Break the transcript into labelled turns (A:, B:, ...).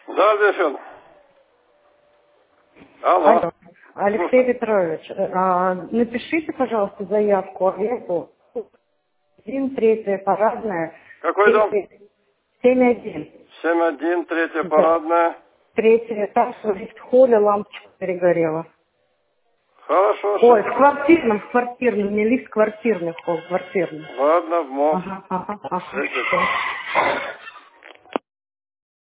A: Да, здесь он. Алло.
B: Алло. Алексей Петрович, напишите, пожалуйста, заявку аренду. 1, 3 парадная.
A: Какой дом?
B: 7-1.
A: 7-1, третья
B: Да.
A: парадная.
B: 3 этаж, в лифт-холле лампочка перегорела.
A: Хорошо,
B: Ой,
A: сейчас.
B: в квартирном, не лифт, квартирный холл, квартирный.
A: Ладно, в МО.
B: Ага.
A: Всё.
B: Всё.